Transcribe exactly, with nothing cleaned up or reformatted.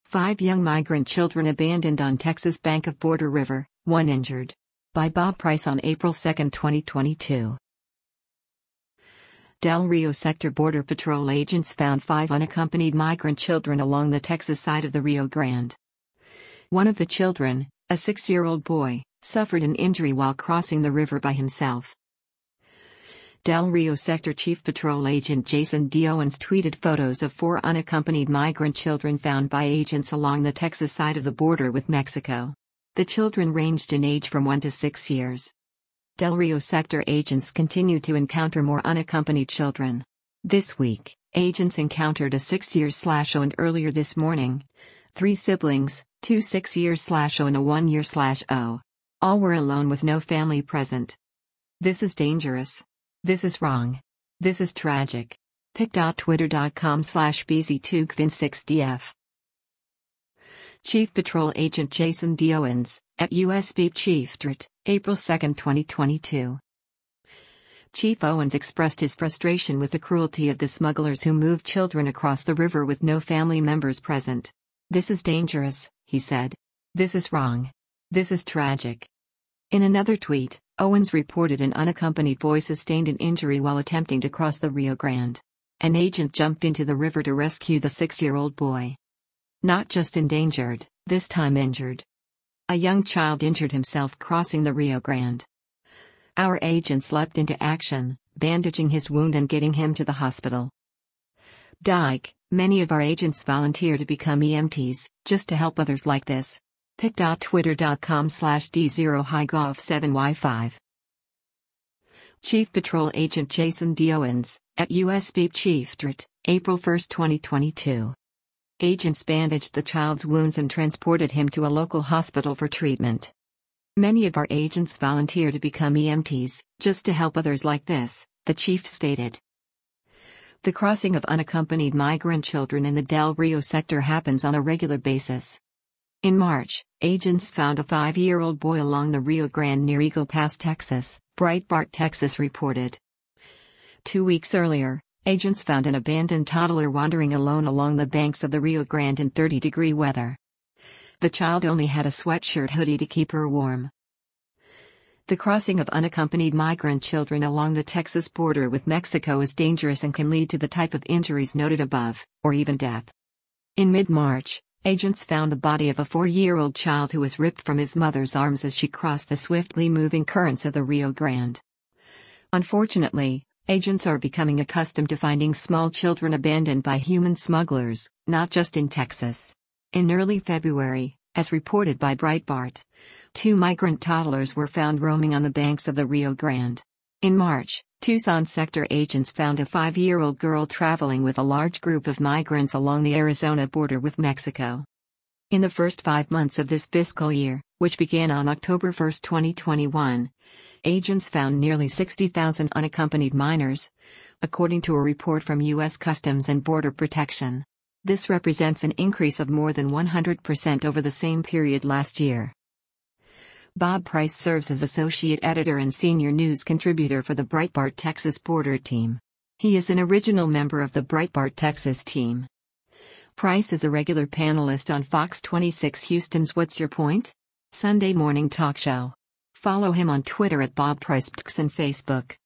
Five young migrant children abandoned on Texas bank of Border River, one injured. By Bob Price on April second, twenty twenty-two. Del Rio Sector Border Patrol agents found five unaccompanied migrant children along the Texas side of the Rio Grande. One of the children, a six-year-old boy, suffered an injury while crossing the river by himself. Del Rio Sector Chief Patrol Agent Jason D. Owens tweeted photos of four unaccompanied migrant children found by agents along the Texas side of the border with Mexico. The children ranged in age from one to six years. Del Rio Sector agents continue to encounter more unaccompanied children. This week, agents encountered a six-year-old and earlier this morning, three siblings, two six-year-old and a one-year-old. All were alone with no family present. This is dangerous. This is wrong. This is tragic. pic.twitter.com slash bz2gvin6df. Chief Patrol Agent Jason D. Owens, at U S B Chief D R T, April second, twenty twenty-two. Chief Owens expressed his frustration with the cruelty of the smugglers who moved children across the river with no family members present. This is dangerous, he said. This is wrong. This is tragic. In another tweet, Owens reported an unaccompanied boy sustained an injury while attempting to cross the Rio Grande. An agent jumped into the river to rescue the six-year-old boy. Not just endangered, this time injured. A young child injured himself crossing the Rio Grande. Our agents leapt into action, bandaging his wound and getting him to the hospital. Dyke, many of our agents volunteer to become E M Ts, just to help others like this. pic.twitter.com slash d0higolf7y5. Chief Patrol Agent Jason D. Owens, at U S B Chief D R T, April first, twenty twenty-two. Agents bandaged the child's wounds and transported him to a local hospital for treatment. Many of our agents volunteer to become E M Ts, just to help others like this, the chief stated. The crossing of unaccompanied migrant children in the Del Rio sector happens on a regular basis. In March, agents found a five-year-old boy along the Rio Grande near Eagle Pass, Texas, Breitbart Texas reported. Two weeks earlier, agents found an abandoned toddler wandering alone along the banks of the Rio Grande in thirty-degree weather. The child only had a sweatshirt hoodie to keep her warm. The crossing of unaccompanied migrant children along the Texas border with Mexico is dangerous and can lead to the type of injuries noted above, or even death. In mid-March, agents found the body of a four-year-old child who was ripped from his mother's arms as she crossed the swiftly moving currents of the Rio Grande. Unfortunately, agents are becoming accustomed to finding small children abandoned by human smugglers, not just in Texas. In early February, as reported by Breitbart, two migrant toddlers were found roaming on the banks of the Rio Grande. In March, Tucson sector agents found a five-year-old girl traveling with a large group of migrants along the Arizona border with Mexico. In the first five months of this fiscal year, which began on October first, twenty twenty-one, agents found nearly sixty thousand unaccompanied minors, according to a report from U S Customs and Border Protection. This represents an increase of more than one hundred percent over the same period last year. Bob Price serves as associate editor and senior news contributor for the Breitbart Texas Border team. He is an original member of the Breitbart Texas team. Price is a regular panelist on Fox twenty-six Houston's What's Your Point? Sunday morning talk show. Follow him on Twitter at Bob Price and Facebook.